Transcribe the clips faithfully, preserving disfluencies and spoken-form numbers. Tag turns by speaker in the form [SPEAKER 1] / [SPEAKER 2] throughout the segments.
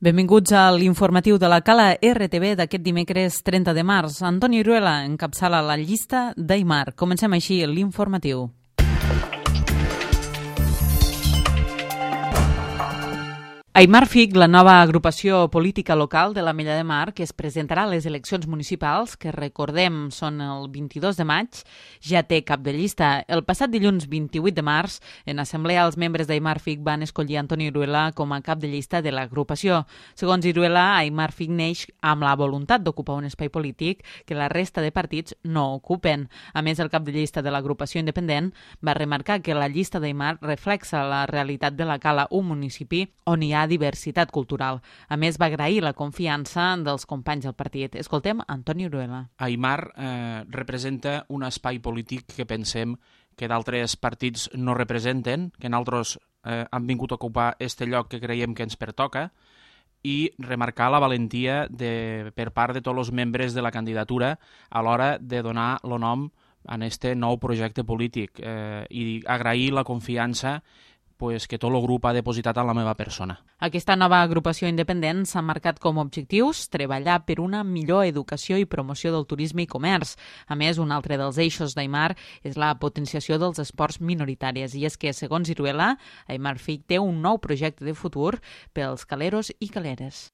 [SPEAKER 1] Benvinguts a l'informatiu de la Cala R T V d'aquest dimecres trenta de març. Antoni Iruela encapçala la llista d'Aimar. Comencem així l'informatiu. Aimar Fig, la nova agrupació política local de l'Ametlla de Mar, que es presentarà a les eleccions municipals, que recordem són el vint-i-dos de maig, ja té cap de llista. El passat dilluns vint-i-vuit de març, en assemblea, els membres d'Aimar Fig van escollir Antoni Iruela com a cap de llista de l'agrupació. Segons Iruela, Aimar Fig neix amb la voluntat d'ocupar un espai polític que la resta de partits no ocupen. A més, el cap de llista de l'agrupació independent va remarcar que la llista d'Aimar reflexa la realitat de la Cala, un municipi on hi ha diversitat cultural. A més, va agrair la confiança dels companys del partit. Escoltem Antoni Iruela.
[SPEAKER 2] Aimar eh, representa un espai polític que pensem que d'altres partits no representen, que nosaltres eh, han vingut a ocupar este lloc que creiem que ens pertoca, i remarcar la valentia de, per part de tots els membres de la candidatura a l'hora de donar el nom a este nou projecte polític eh, i agrair la confiança pues, que tot el grup ha depositat en la meva persona.
[SPEAKER 1] Aquesta nova agrupació independent s'ha marcat com a objectius treballar per una millor educació i promoció del turisme i comerç. A més, un altre dels eixos d'Aimar és la potenciació dels esports minoritaris. I és que, segons Iruela, Aimar Fig té un nou projecte de futur pels caleros i caleres.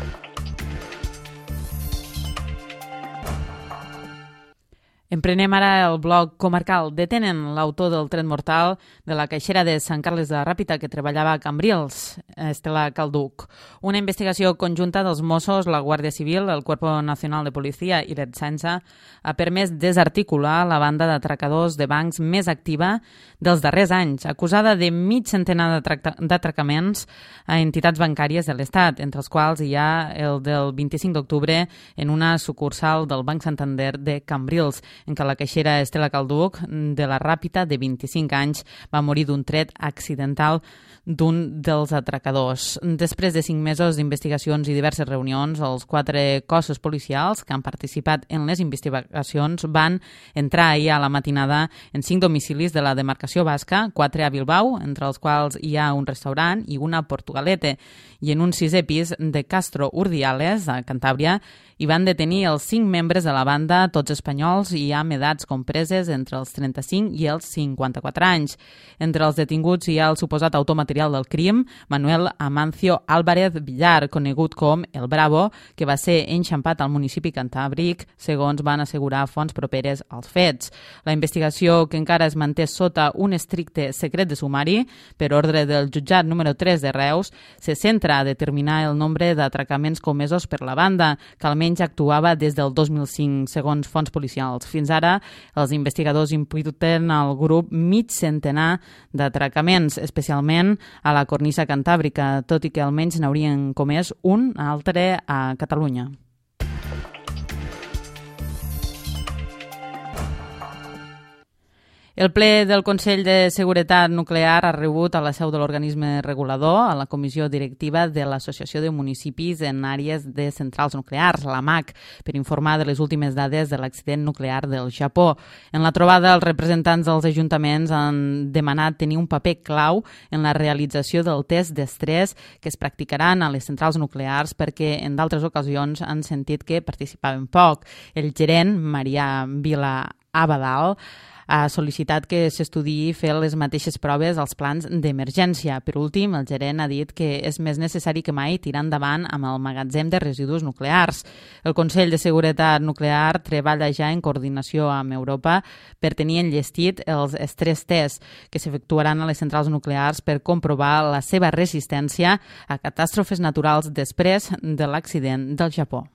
[SPEAKER 1] Emprenem ara el bloc comarcal. Detenen l'autor del tret mortal de la caixera de Sant Carles de la Ràpita que treballava a Cambrils, Estela Calduc. Una investigació conjunta dels Mossos, la Guàrdia Civil, el Cuerpo Nacional de Policia i l'Ertzaintza ha permès desarticular la banda d'atracadors de bancs més activa dels darrers anys, acusada de mig centenar d'atracaments a entitats bancàries de l'Estat, entre els quals hi ha el del vint-i-cinc d'octubre en una sucursal del Banc Santander de Cambrils, en què la caixera Estela Calduc, de la Ràpita, de vint-i-cinc anys, va morir d'un tret accidental d'un dels atracadors. Després de cinc mesos d'investigacions i diverses reunions, els quatre cossos policials que han participat en les investigacions van entrar ahir a la matinada en cinc domicilis de la demarcació basca, quatre a Bilbao, entre els quals hi ha un restaurant i una Portugalete, i en un sisè pis de Castro Urdiales, a Cantàbria, hi van detenir els cinc membres de la banda, tots espanyols i amb edats compreses entre els trenta-cinc i els cinquanta-quatre anys. Entre els detinguts hi ha el suposat autor material del crim, Manuel Amancio Álvarez Villar, conegut com El Bravo, que va ser enxampat al municipi cantàbric, segons van assegurar fonts properes als fets. La investigació, que encara es manté sota un estricte secret de sumari, per ordre del jutjat número tres de Reus, se centra a determinar el nombre d'atracaments comesos per la banda, que almenys actuava des del dos mil cinc, segons fonts policials. Fins ara, els investigadors imputen al grup mig centenar d'atracaments, especialment a la cornisa cantàbrica, tot i que almenys n'haurien comès un altre a Catalunya. El ple del Consell de Seguretat Nuclear ha rebut a la seu de l'organisme regulador, a la comissió directiva de l'Associació de Municipis en Àrees de Centrals Nuclears, la M A C, per informar de les últimes dades de l'accident nuclear del Japó. En la trobada, els representants dels ajuntaments han demanat tenir un paper clau en la realització del test d'estrès que es practicaran a les centrals nuclears perquè en d'altres ocasions han sentit que participaven poc. El gerent, Marià Vila Abadal, ha sol·licitat que s'estudiï fer les mateixes proves als plans d'emergència. Per últim, el gerent ha dit que és més necessari que mai tirar endavant amb el magatzem de residus nuclears. El Consell de Seguretat Nuclear treballa ja en coordinació amb Europa per tenir enllestit els stress tests que s'efectuaran a les centrals nuclears per comprovar la seva resistència a catàstrofes naturals després de l'accident del Japó.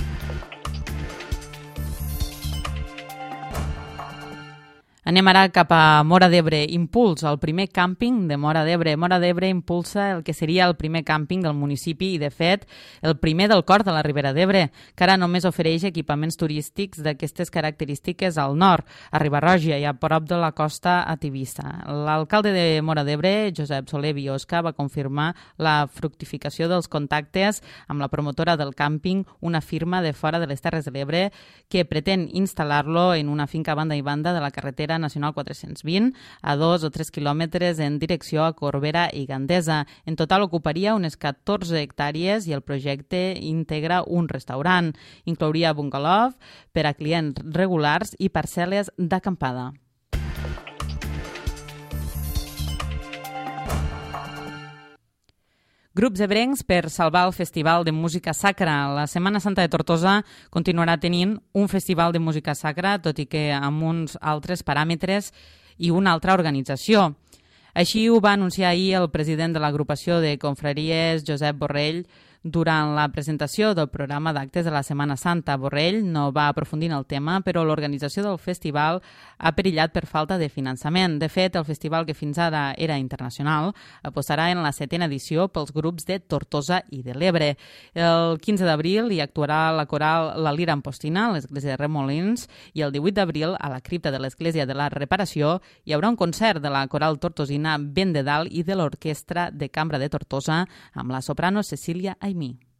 [SPEAKER 1] Anem ara cap a Móra d'Ebre. Impuls, el primer càmping de Móra d'Ebre. Móra d'Ebre impulsa el que seria el primer càmping del municipi i, de fet, el primer del cor de la Ribera d'Ebre, que ara només ofereix equipaments turístics d'aquestes característiques al nord, a Riba-roja i a prop de la costa a Tivissa. L'alcalde de Móra d'Ebre, Josep Soler Biosca, va confirmar la fructificació dels contactes amb la promotora del càmping, una firma de fora de les Terres de l'Ebre, que pretén instal·lar-lo en una finca a banda i banda de la carretera carretera nacional quatre-cents vint, a dos o tres quilòmetres en direcció a Corbera i Gandesa. En total ocuparia unes catorze hectàrees i el projecte integra un restaurant. Inclouria bungalow per a clients regulars i parcel·les d'acampada. Grups ebrencs per salvar el Festival de Música Sacra. La Setmana Santa de Tortosa continuarà tenint un festival de música sacra, tot i que amb uns altres paràmetres i una altra organització. Així ho va anunciar ahir el president de l'agrupació de confraries, Josep Borrell, durant la presentació del programa d'actes de la Setmana Santa. Borrell no va aprofundir en el tema, però l'organització del festival ha perillat per falta de finançament. De fet, el festival, que fins ara era internacional, apostarà en la setena edició pels grups de Tortosa i de l'Ebre. El quinze d'abril hi actuarà la coral La Lira Ampostina, a l'església de Remolins, i el divuit d'abril, a la cripta de l'església de la Reparació, hi haurà un concert de la coral tortosina Ben de Dalt i de l'Orquestra de Cambra de Tortosa, amb la soprano Cecília Aimí.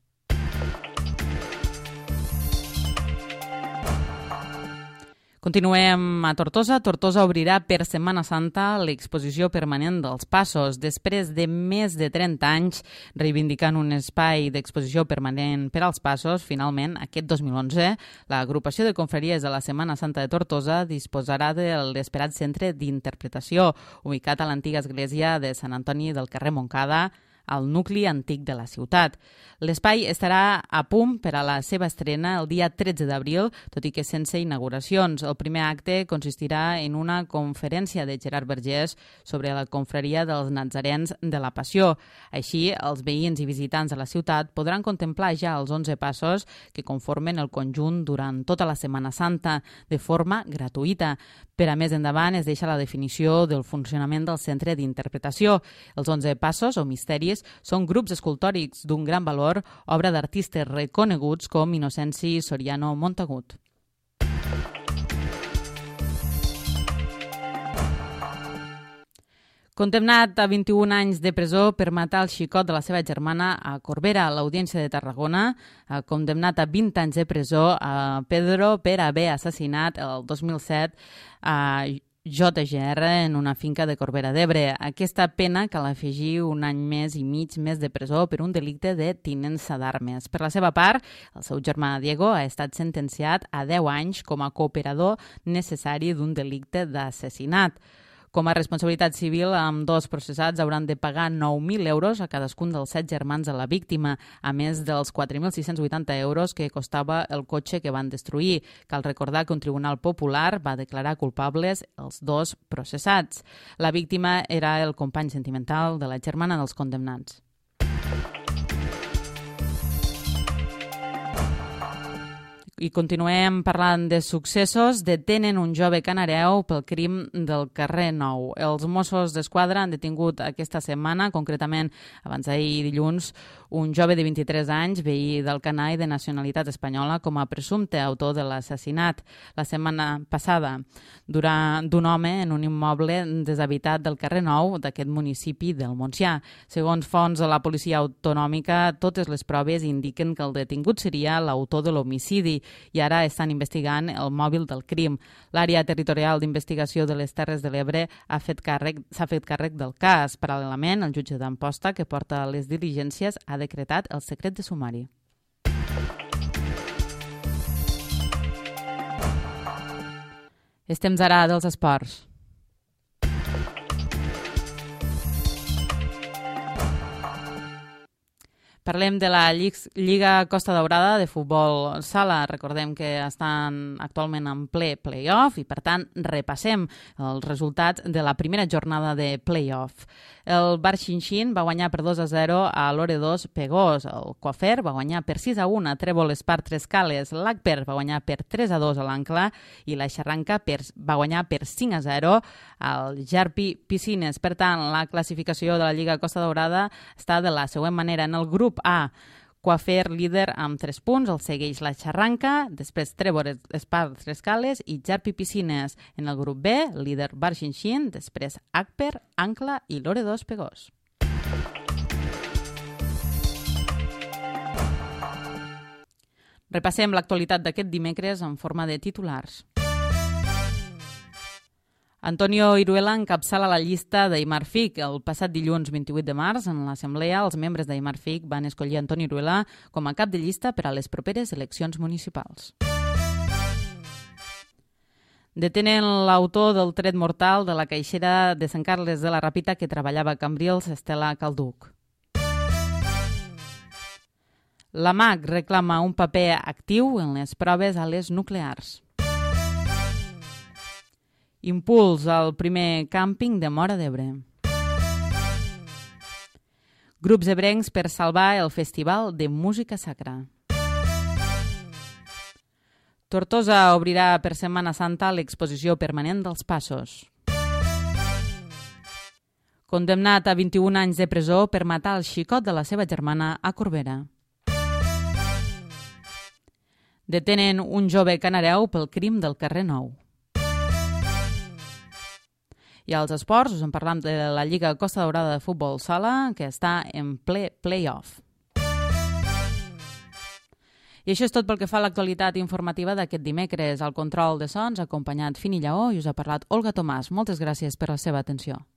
[SPEAKER 1] Continuem a Tortosa. Tortosa obrirà per Setmana Santa l'exposició permanent dels Passos. Després de més de trenta anys reivindicant un espai d'exposició permanent per als Passos, finalment, aquest dos mil onze, l'agrupació de confraries de la Setmana Santa de Tortosa disposarà de l'esperat centre d'interpretació, ubicat a l'antiga església de Sant Antoni del carrer Montcada, al nucli antic de la ciutat. L'espai estarà a punt per a la seva estrena el dia tretze d'abril, tot i que sense inauguracions. El primer acte consistirà en una conferència de Gerard Vergés sobre la confraria dels Nazarens de la Passió. Així, els veïns i visitants de la ciutat podran contemplar ja els onze passos que conformen el conjunt durant tota la Setmana Santa, de forma gratuïta. Per a més endavant es deixa la definició del funcionament del centre d'interpretació. Els onze passos o misteris són grups escultòrics d'un gran valor, obra d'artistes reconeguts com Inocenci Soriano Montagut. Condemnat a vint-i-un anys de presó per matar el xicot de la seva germana a Corbera. L'Audiència de Tarragona ha condemnat a vint anys de presó a Pedro per haver assassinat el dos mil set a J G R en una finca de Corbera d'Ebre. Aquesta pena cal afegir un any més i mig més de presó per un delicte de tinença d'armes. Per la seva part, el seu germà Diego ha estat sentenciat a deu anys com a cooperador necessari d'un delicte d'assassinat. Com a responsabilitat civil, amb dos processats hauran de pagar nou mil euros a cadascun dels set germans de la víctima, a més dels quatre mil sis-cents vuitanta euros que costava el cotxe que van destruir. Cal recordar que un tribunal popular va declarar culpables els dos processats. La víctima era el company sentimental de la germana dels condemnats. I continuem parlant de successos. Detenen un jove canareu pel crim del carrer Nou. Els Mossos d'Esquadra han detingut aquesta setmana, concretament abans d'ahir dilluns, un jove de vint-i-tres anys, veí del Canà i de nacionalitat espanyola, com a presumpte autor de l'assassinat la setmana passada d'un home en un immoble deshabitat del carrer Nou d'aquest municipi del Montsià. Segons fonts de la policia autonòmica, totes les proves indiquen que el detingut seria l'autor de l'homicidi i ara estan investigant el mòbil del crim. L'àrea territorial d'investigació de les Terres de l'Ebre ha fet càrrec, s'ha fet càrrec del cas. Paral·lelament, el jutge d'Amposta, que porta les diligències, ha decretat el secret de sumari. És temps ara dels esports. Parlem de la Lliga Costa Daurada de futbol sala. Recordem que estan actualment en ple play-off i, per tant, repassem els resultats de la primera jornada de play-off. El Barxinxin va guanyar per dos a zero a l'Ore dos Pegós. El Coafer va guanyar per sis a un a Trèvol Espart Trescales. L'Agper va guanyar per tres a dos a l'Ancla i la Xarranca per, va guanyar per cinc a zero al Jarpi Piscines. Per tant, la classificació de la Lliga Costa Daurada està de la següent manera. En el grup A, Coafer líder amb tres punts, el segueix la Xarranca, després Trèvol Espart Trescales i Jarpi Piscines. En el grup B, líder Barxinxin, després Agper, Ancla i l'Ore dos Pegós. Repassem l'actualitat d'aquest dimecres en forma de titulars. Antonio Iruela encapçala la llista d'Imarfic. El passat dilluns vint-i-vuit de març, en l'assemblea, els membres d'Imarfic van escollir Antonio Iruela com a cap de llista per a les properes eleccions municipals. Detenen l'autor del tret mortal de la caixera de Sant Carles de la Ràpita que treballava a Cambrils, Estela Calduc. La M A C reclama un paper actiu en les proves a les nuclears. Impuls al primer càmping de Móra d'Ebre. Grups ebrencs per salvar el Festival de Música Sacra. Tortosa obrirà per Setmana Santa l'exposició permanent dels Passos. Condemnat a vint-i-un anys de presó per matar el xicot de la seva germana a Corbera. Detenen un jove canareu pel crim del carrer Nou. I als esports us en parlam de la Lliga Costa Daurada de Futbol Sala, que està en ple play-off. I això és tot pel que fa a l'actualitat informativa d'aquest dimecres. Al control de sons, acompanyat Fini Lleó, i us ha parlat Olga Tomàs. Moltes gràcies per la seva atenció.